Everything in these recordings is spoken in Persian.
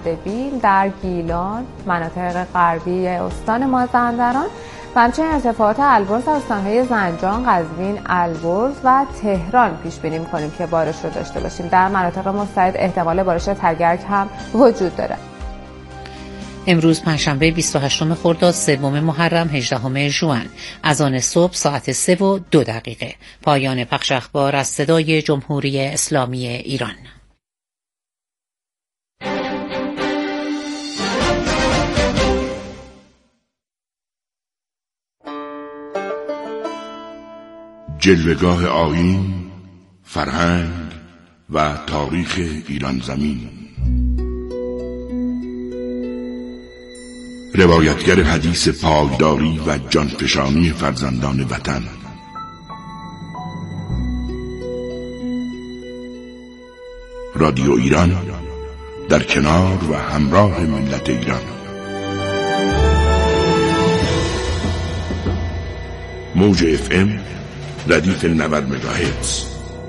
اردبیل، در گیلان، مناطق غربی استان مازندران و همچنین ارتفاعات البرز در استان‌های زنجان، قزوین، البرز و تهران پیش بینی می‌کنیم که بارش رو داشته باشیم. در مناطق مستعد احتمال بارش تگرگ هم وجود داره. امروز پنجشنبه 28 خرداد، سوم محرم، 18 ژوئن، از آن صبح ساعت 3:02. پایان پخش اخبار از صدای جمهوری اسلامی ایران. جلوه‌گاه آیین، فرهنگ و تاریخ ایران زمین. روایتگر حدیث پایداری و جانفشانی فرزندان وطن. رادیو ایران در کنار و همراه ملت ایران. موج FM ردیف 90 مگاهرتز.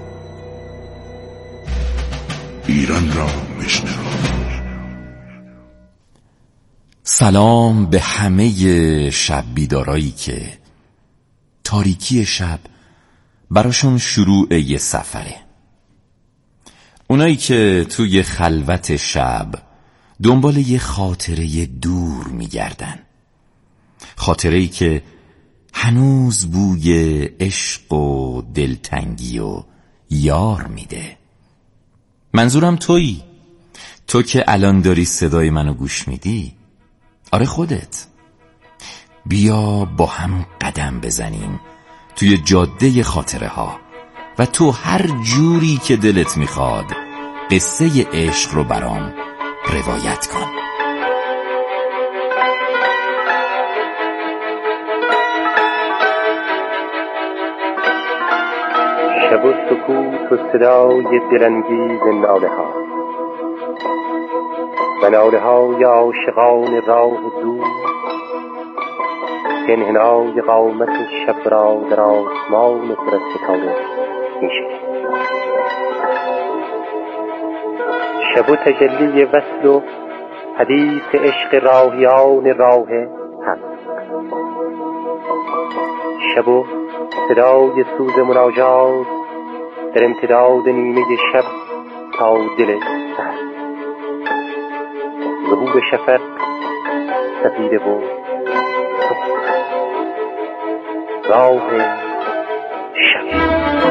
ایران را بشنو. سلام به همه شب بیدارایی که تاریکی شب براشون شروع یه سفره. اونایی که توی خلوت شب دنبال یه خاطره دور میگردن، خاطره‌ای که هنوز بوی عشق و دلتنگی و یار میده. منظورم تویی، تو که الان داری صدای منو گوش میدی. آره خودت. بیا با هم قدم بزنیم توی جاده خاطره ها و تو هر جوری که دلت میخواد قصه عشق رو برام روایت کن. شب و سکوت و صدای دلانگیز ناله ها و ناله های عاشقان راه دور، انحنای قامت شب را در آسمان پر از ستاره می‌شکند. شب و تجلی وصل و حدیث عشق راهیان راه حق. شب و صدای سوز مناجات در امتداد نیمه شب تا دل سحر. ظهور شفق سپیده و راه شب.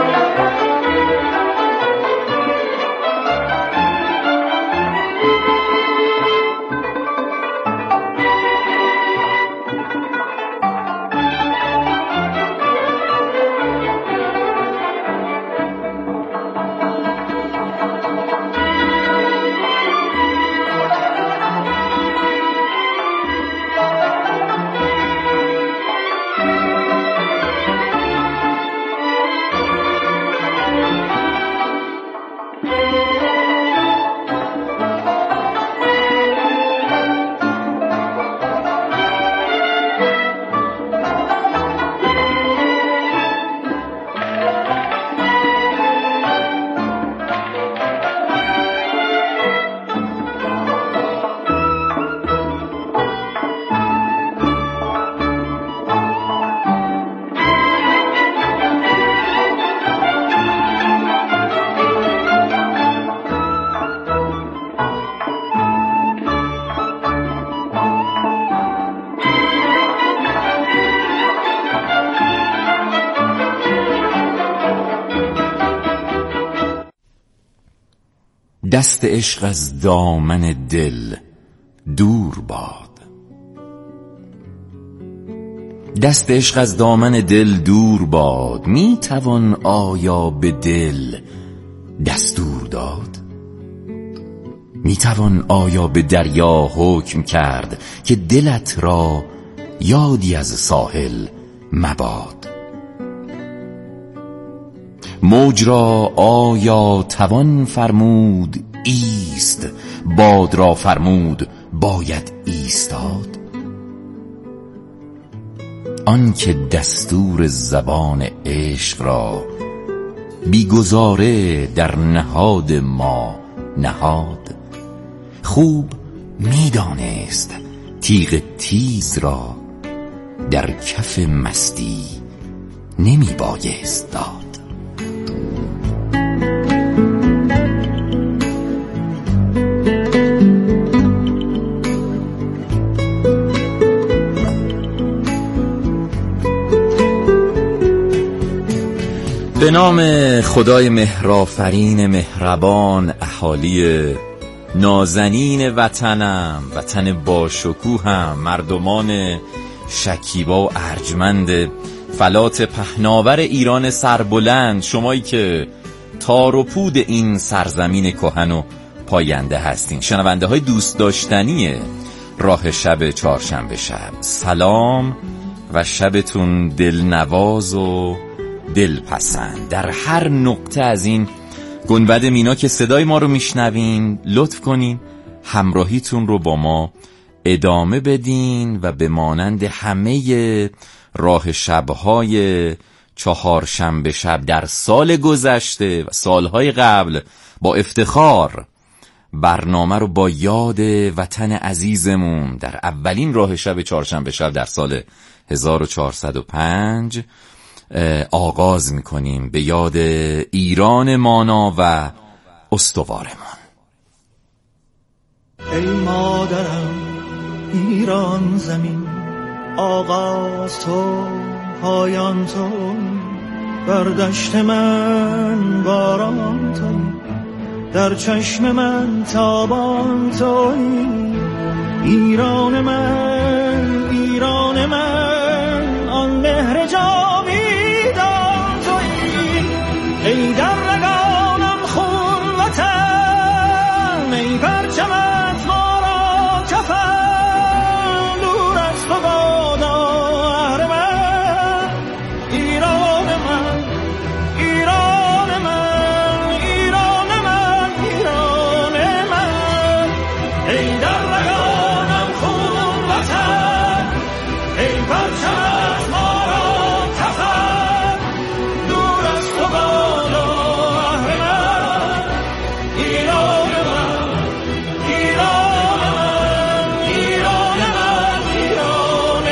دست عشق از دامن دل دور باد. دست عشق از دامن دل دور باد. می توان آیا به دل دستور داد؟ می توان آیا به دریا حکم کرد که دلت را یادی از ساحل مباد؟ موج را آیا توان فرمود ایست؟ باد را فرمود باید ایستاد. آن که دستور زبان عشق را بیگزاره در نهاد ما نهاد، خوب میدانست تیغ تیز را در کف مستی نمی بایست داد. به نام خدای مهرآفرین مهربان، اهالی نازنین وطنم، وطن باشکوهم، مردمان شکیبا و ارجمند فلات پهناور ایران سربلند، شمایی که تار و پود این سرزمین کهن و پاینده هستین، شنونده های دوست داشتنی راه شب چهارشنبه شب، سلام و شبتون دلنواز و دلپسند. در هر نقطه از این گنبد مینا که صدای ما رو میشنوین، لطف کنین همراهیتون رو با ما ادامه بدین و به مانند همه راه شبهای چهارشنبه شب در سال گذشته و سالهای قبل با افتخار برنامه رو با یاد وطن عزیزمون در اولین راه شب چهارشنبه شب در سال 1405 آغاز میکنیم، به یاد ایران مانا و استوارمان. ای مادرم ایران زمین، آغاز تو پایان تو، در دشت من باران تو، در چشم من تابان تو، ایران من ایران من، آن مهر جاویدان تویی، ای در رگانم خون وطن، ای پرچمت ما را کفن، دور از تو بادا اهرمن، ایران من ایران من ایران من ایران من، ای در رگانم خون وطن، ای پرچمت ما را کفن، دور از تو بادا اهرمن، ایران من ایران من ایران من ایران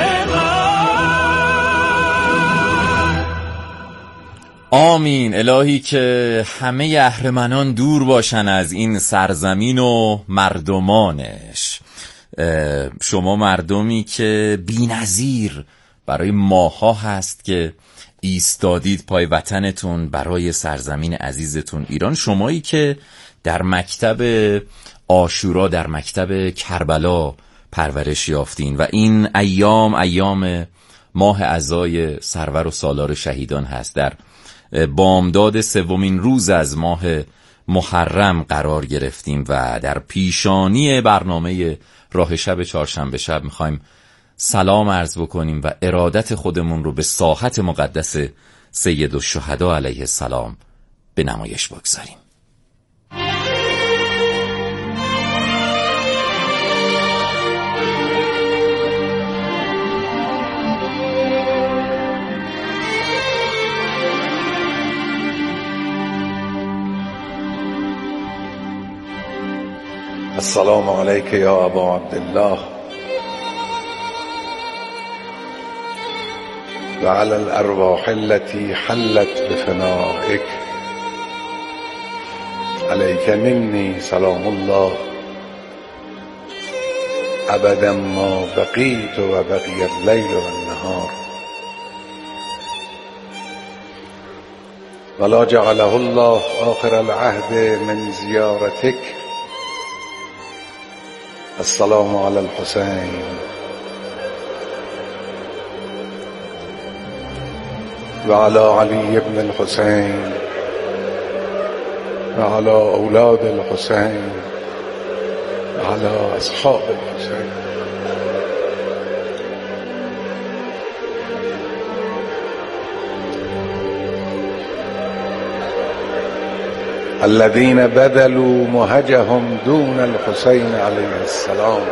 من. آمین. الهی که همه اهرمنان دور باشن از این سرزمین و مردمانش. شما مردمی که بی‌نظیر برای ماها هست که ایستادید پای وطنتون، برای سرزمین عزیزتون ایران، شمایی که در مکتب عاشورا، در مکتب کربلا پرورش یافتین و این ایام ماه عزای سرور و سالار شهیدان هست، در بامداد سومین روز از ماه محرم قرار گرفتیم و در پیشانی برنامه راه شب چهارشنبه شب میخوایم سلام عرض بکنیم و ارادت خودمون رو به ساحت مقدس سید الشهدا علیه السلام به نمایش بگذاریم. السلام علیک یا ابا عبدالله و علی الارواح التي حلت بفنائک، علیک منی سلام الله ابدا ما بقیت و بقی اللیل و النهار، ولا جعله الله آخر العهد من زیارتک. السلام علی الحسین و علی علی ابن الحسین و علی اولاد الحسین و علی اصحاب الحسین. الذين بذلوا مهجهم دون الحسين عليه السلام.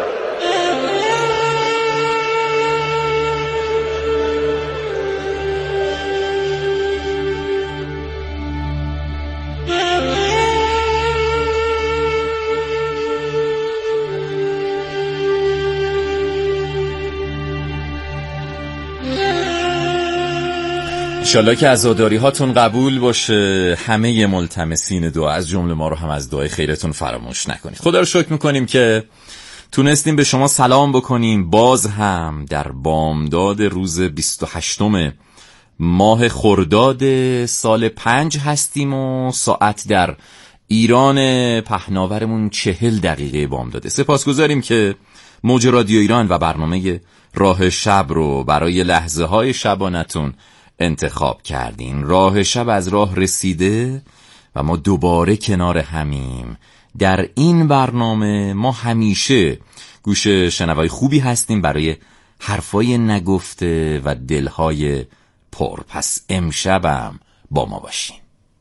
انشالله که عزاداری هاتون قبول باشه. همه ملتمسین دعا از جمله ما رو هم از دعای خیرتون فراموش نکنید. خدا رو شکر میکنیم که تونستیم به شما سلام بکنیم. باز هم در بامداد روز 28 ماه خرداد سال 5 هستیم و ساعت در ایران پهناورمون 40 دقیقه بامداده. سپاسگزاریم که موج رادیو ایران و برنامه راه شب رو برای لحظه های شبانتون انتخاب کردین. راه شب از راه رسیده و ما دوباره کنار همیم. در این برنامه ما همیشه گوش شنوای خوبی هستیم برای حرفای نگفته و دلهای پر. پس امشبم با ما باشین.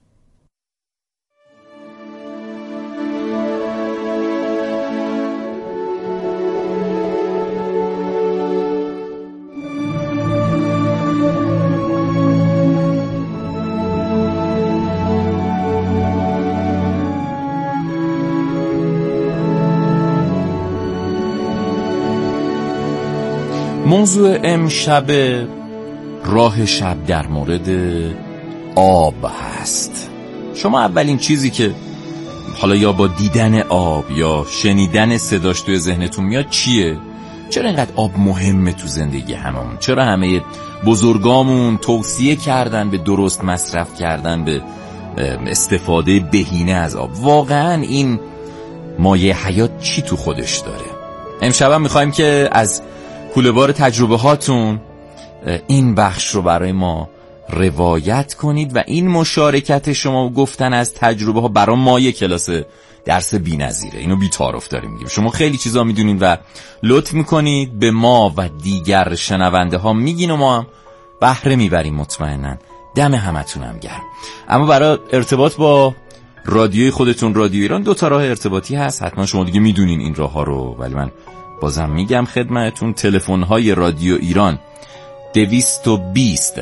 موضوع امشب راه شب در مورد آب هست. شما اولین چیزی که حالا یا با دیدن آب یا شنیدن صداش توی ذهنتون میاد چیه؟ چرا اینقدر آب مهمه تو زندگی هممون؟ چرا همه بزرگامون توصیه کردن به درست مصرف کردن، به استفاده بهینه از آب؟ واقعا این مایه حیات چی تو خودش داره؟ امشب هم میخوایم که از کوله‌بار تجربه هاتون این بخش رو برای ما روایت کنید و این مشارکت شما و گفتن از تجربه ها برای ما یک کلاس درس بی‌نظیره. اینو بی‌تعارف داریم میگیم. شما خیلی چیزا میدونین و لطف میکنید به ما و دیگر شنونده ها میگین و ما هم بهره میبریم. مطمئناً دم همتونم گرم. اما برای ارتباط با رادیوی خودتون، رادیو ایران، 2 تا راه ارتباطی هست. حتما شما دیگه میدونین این راه ها رو، ولی من بازم میگم خدمتون. تلفن های رادیو ایران 220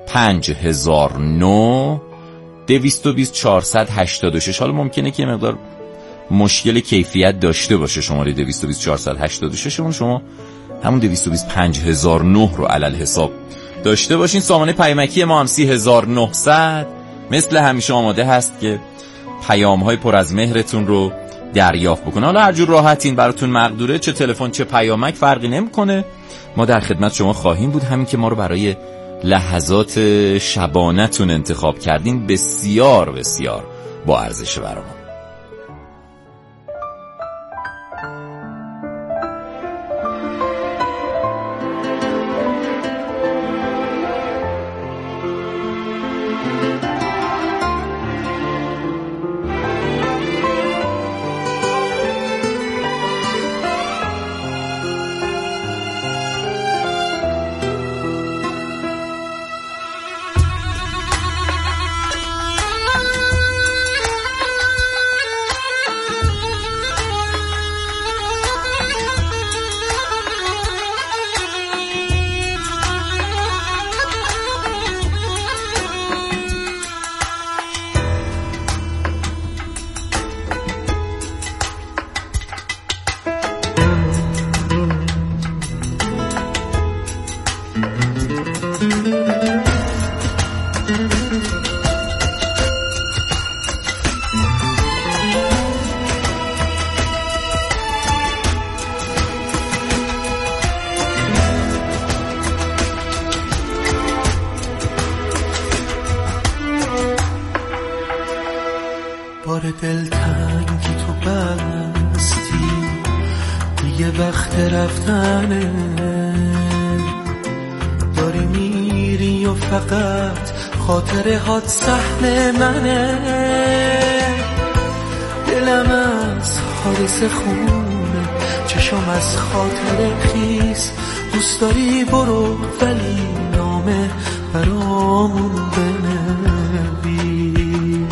5009 220 486. حالا ممکنه که مقدار مشکل کیفیت داشته باشه شماره 220 486 شما همون 220 5009 رو علل حساب داشته باشین. سامانه پیامکی ما هم 3900 مثل همیشه آماده هست که پیام های پر از مهرتون رو دریافت بکنه. حالا هر جور راحتین براتون مقدوره، چه تلفن چه پیامک فرقی نمیکنه. ما در خدمت شما خواهیم بود. همین که ما رو برای لحظات شبانتون انتخاب کردین بسیار بسیار با ارزشه برامون. بار دلتنگی تو بستی، دیگه وقت رفتنه، داری میری و فقط خاطره هات صحنه منه، دلم از حادثه خونه، چشم از خاطره خیس، دوست داری برو ولی نامه برامون بنویس.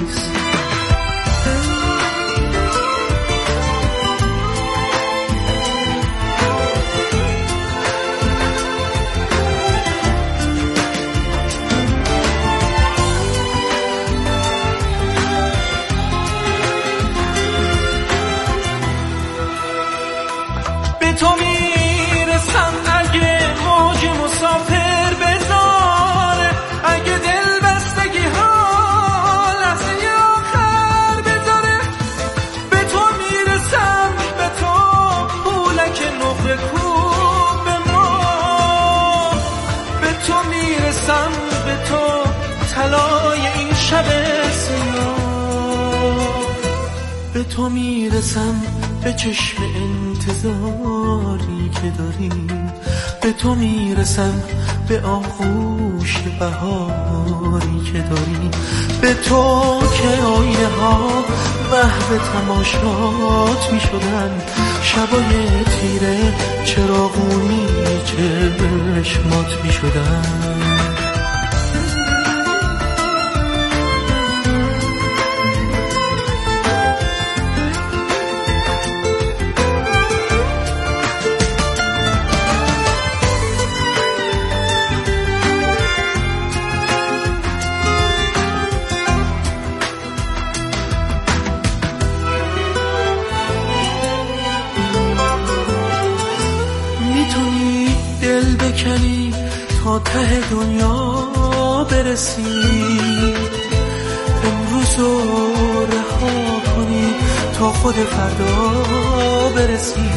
تو میرسم اگه موج مسافر بذاره، اگه دل تو میرسم به چشم انتظاری که داریم، به تو میرسم به آغوش بهاری که داریم، به تو که آینه ها محو تماشات میشدن، شبای تیره چراغونی چشمات میشدن. تا ته دنیا برسی، امروز رو رها کنی تا خود فردا برسی.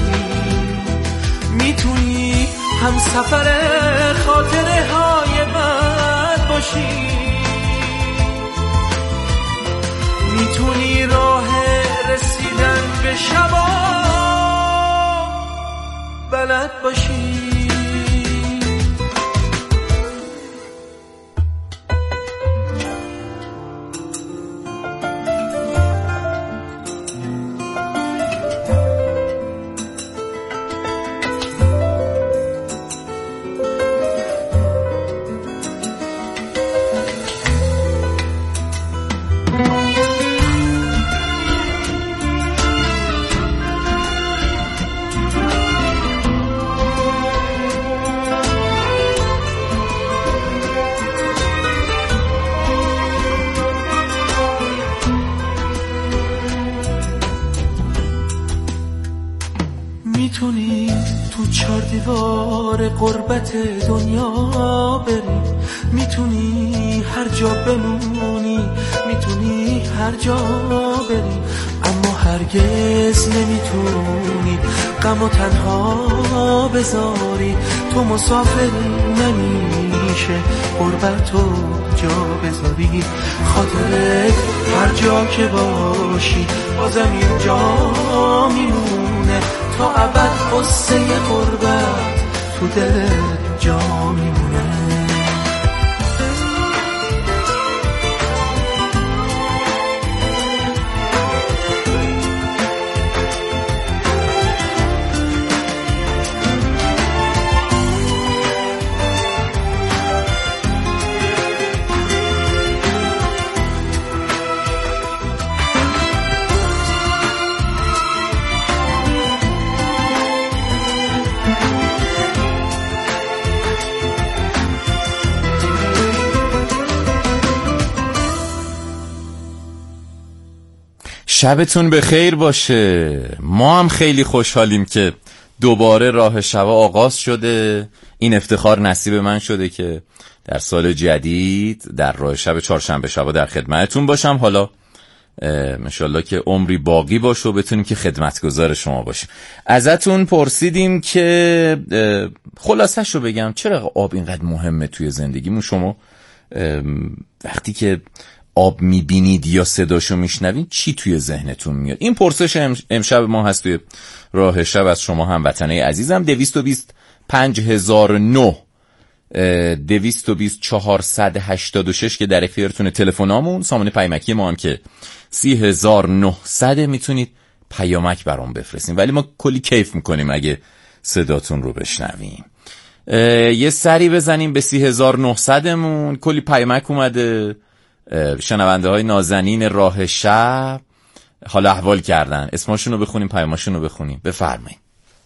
میتونی هم سفر خاطره های بد باشی، میتونی راه رسیدن به شبا بلد باشی. میتونی تو 4 دیوار غربت دنیا بری، میتونی هر جا بمونی، میتونی هر جا بری، اما هرگز نمیتونی غم و تنها بذاری. تو مسافر نمیشه غربتو جا بذاری، خاطرت هر جا که باشی بازم اینجا میمونه، تا ابد قصه غربت تو دل جا میمونه. شبتون به خیر باشه. ما هم خیلی خوشحالیم که دوباره راه شب آغاز شده. این افتخار نصیب من شده که در سال جدید در راه شب چهارشنبه شبا در خدمتتون باشم. حالا انشالله که عمری باقی باشه و بتونیم که خدمتگزار شما باشیم. ازتون پرسیدیم که خلاصش رو بگم چرا آب اینقدر مهمه توی زندگیمون. شما وقتی که آب میبینید یا صداشو میشنوید چی توی ذهنتون میاد؟ این پرسش امشب ما هست توی راه شب از شما هموطنای عزیزم. 220 5009 220 486 که در اختیارتون تلفنامون. سامانه پیامکی ما هم که 3900 میتونید پیامک برام بفرستین، ولی ما کلی کیف میکنیم اگه صداتون رو بشنویم. یه سری بزنیم به 3900 مون. کلی پیامک اومده، شنونده های نازنین راه شب حال احوال کردن. اسمشون رو بخونیم، پیامشون رو بخونیم. بفرمایید.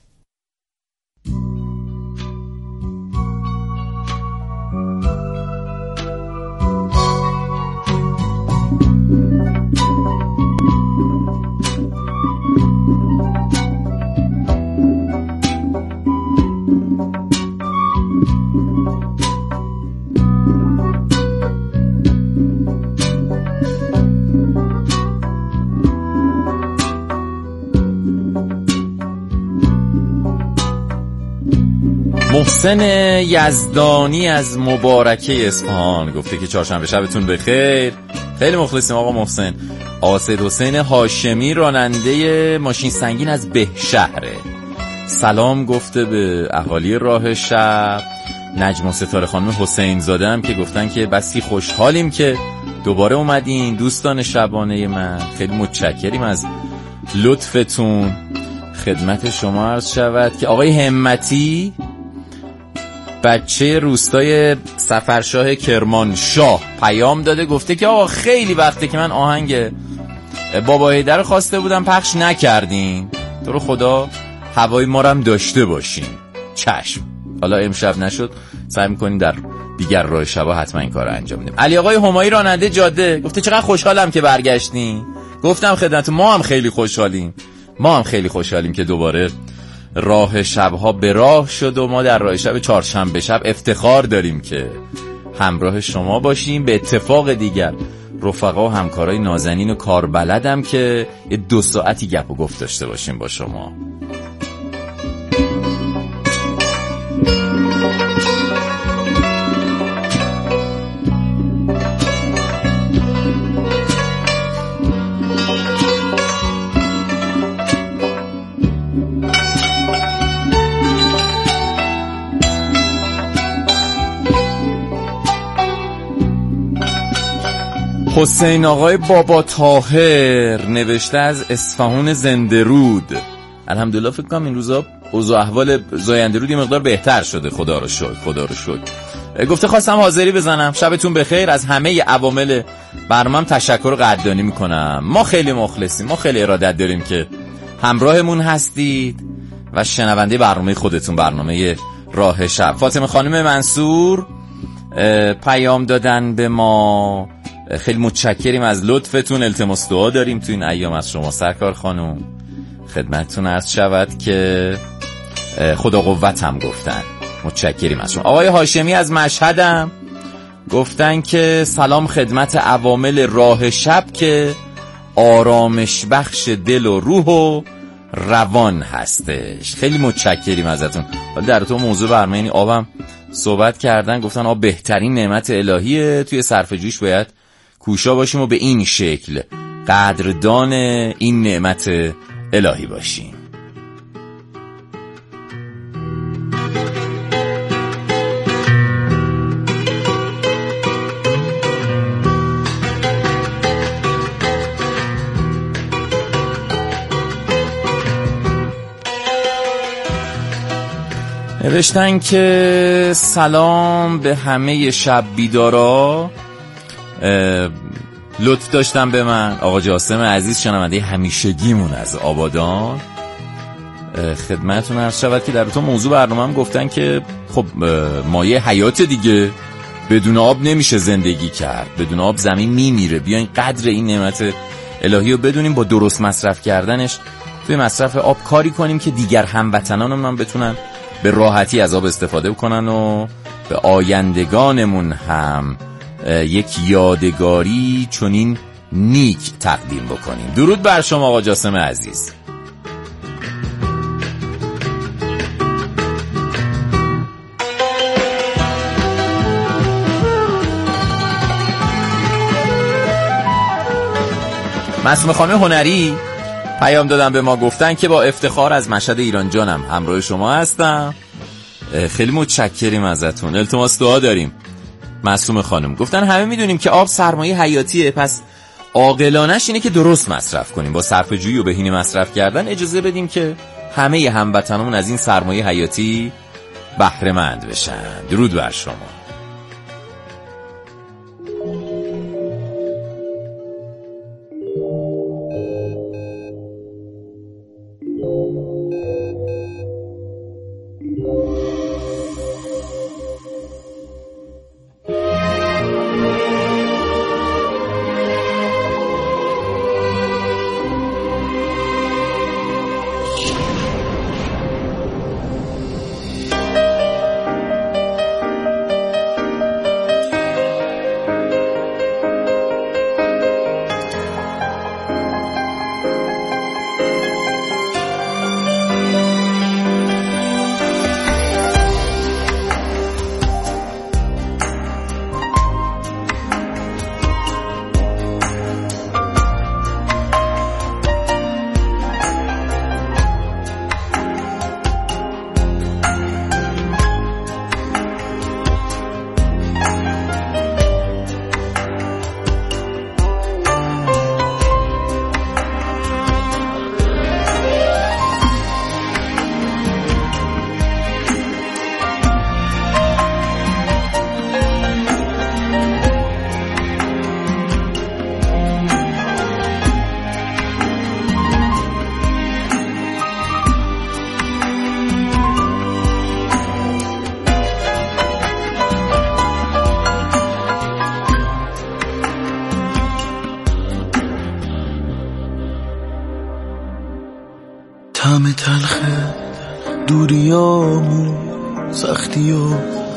محسن یزدانی از مبارکه اصفهان گفته که چهارشنبه شبتون بخیر. خیلی مخلصیم آقا محسن. آصد حسین هاشمی راننده ماشین سنگین از بهشهره. سلام گفته به اهالی راه شب. نجم و ستاره خانم حسین زاده هم که گفتن که بسی خوشحالیم که دوباره اومدین دوستان شبانه من. خیلی متشکریم از لطفتون. خدمت شما عرض شود که آقای همتی بچه روستای سفرشاه کرمانشاه پیام داده، گفته که آقا خیلی وقته که من آهنگ بابا هیدر خواسته بودم پخش نکردین، تو رو خدا هوای ما رو هم داشته باشین. چشم، حالا امشب نشد سعی میکنیم در دیگر راه شبا حتما این کار رو انجام بدیم. علی آقای همایی راننده جاده گفته چقدر خوشحالم که برگشتین. گفتم خدمت ما هم خیلی خوشحالیم، ما هم خیلی خوشحالیم که دوباره راه شبها به راه شد و ما در راه شب چهارشنبه شب افتخار داریم که همراه شما باشیم. به اتفاق دیگر رفقا و همکارای نازنین و کاربلدم که یه 2 ساعتی گپ و گفت داشته باشیم با شما. حسین آقای بابا طاهر نوشته از اصفهان زنده رود. الحمدلله فکر کنم این روزا اوضاع احوال زاینده رود یه مقدار بهتر شده، خدا رو شکر. گفته خواستم حاضری بزنم. شبتون بخیر. از همه عوامل برنامه‌ام تشکر و قدردانی میکنم. ما خیلی مخلصیم، ما خیلی ارادت داریم که همراهمون هستید و شنونده برنامه خودتون، برنامه راه شب. فاطمه خانم منصور پیام دادن به ما، خیلی متشکریم از لطفتون. التماس دعا داریم تو این ایام از شما سرکار خانم. خدمتتون عرض شود که خدا قوت هم گفتن. متشکریم از شما. آقای هاشمی از مشهدم گفتن که سلام خدمت عوامل راه شب که آرامش بخش دل و روح و روان هستش. خیلی متشکریم ازتون. در تو موضوع برنامه این آبم صحبت کردن، گفتن آب بهترین نعمت الهیه، توی صرفه‌جوییش باید کوشا باشیم و به این شکل قدردان این نعمت الهی باشیم. نوشتن که سلام به همه شب بیدارا، لطف داشتم به من. آقا جاسم عزیز شنونده همیشگیمون از آبادان. خدمتتون عرض شود که در تو موضوع برنامه هم گفتن که خب مایه حیات دیگه، بدون آب نمیشه زندگی کرد، بدون آب زمین میمیره. بیاین قدر این نعمت الهی رو بدونیم، با درست مصرف کردنش توی مصرف آب کاری کنیم که دیگر هموطنانمون هم بتونن به راحتی از آب استفاده بکنن و به آیندگانمون هم یک یادگاری چنین نیک تقدیم بکنیم. درود بر شما آقا جاسم عزیز. معصومه خانم هنری پیام دادن به ما، گفتن که با افتخار از مشهد ایران جانم همراه شما هستم. خیلی متشکریم ازتون. التماس دعا داریم. معصومه خانم گفتن همه میدونیم که آب سرمایه حیاتیه، پس عاقلانش اینه که درست مصرف کنیم. با صرفه‌جویی و بهینه مصرف کردن اجازه بدیم که همه هموطنان از این سرمایه حیاتی بهره مند بشن. درود بر شما. دوریامو سختی و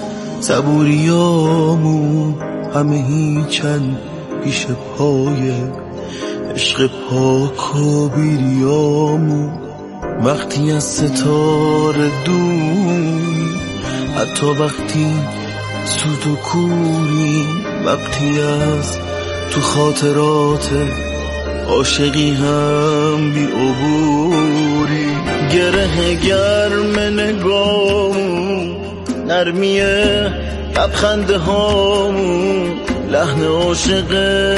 صبوریامو همه هیچن پیش پای عشق پاک و بیریامو. وقتی از ستاره دوری، حتی وقتی سود و کوری، وقتی از تو خاطرات عاشقی هم بی عبوری. گره گرم نگامون، نرمی لبخنده هامون، لحن عاشق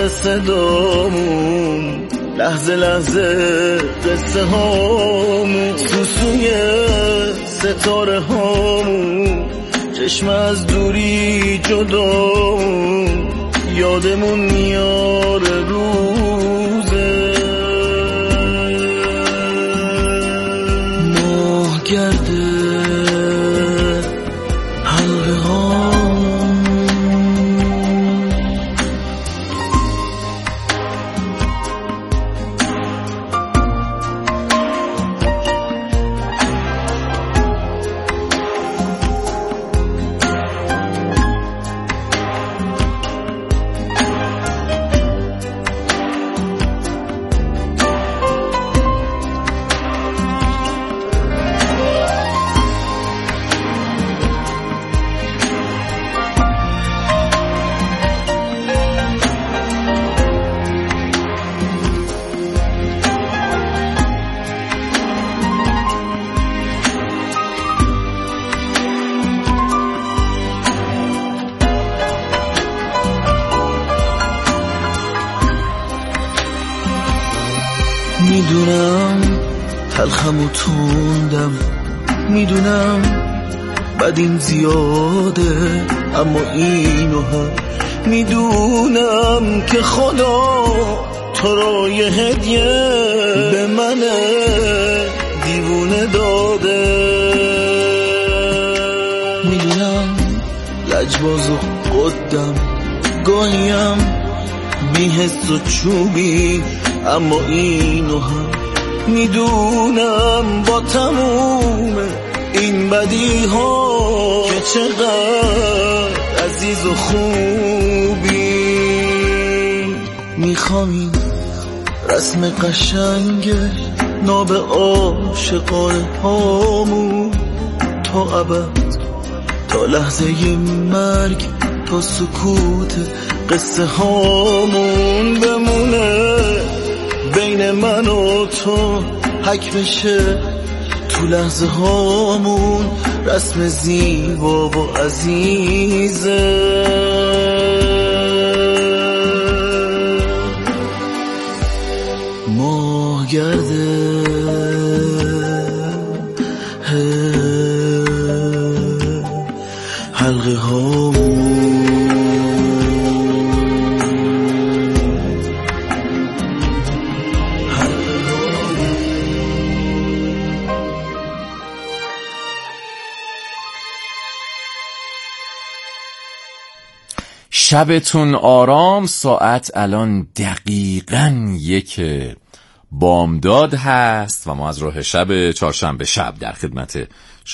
صدامون، لحظه لحظه قصه هامون، سوسوی ستاره هامون، چشم از دوری جدامون، یادمون میاره روزه ماه گرده حلقه هامون. میدونم تلخم و توندم، میدونم بدیم زیاده، اما اینو هم میدونم که خدا تو رو یه هدیه به من دیوونه داده. میدونم لجباز و قدم، گاهیم بی‌حس و چوبی، اما اینو هم میدونم با تموم این بدی ها که چقدر عزیز و خوبی. میخوام این رسم قشنگ ناب عاشقانه هامون تا ابد، تا لحظه مرگ، تا سکوت قصه هامون بمونه بین من و تو، حک بشه تو لحظه هامون، رسم زیبا و عزیزه. ماه گرده حلقه هامون. شبتون آرام. ساعت الان دقیقاً 1 بامداد هست و ما از راه شب چهارشنبه شب در خدمت شما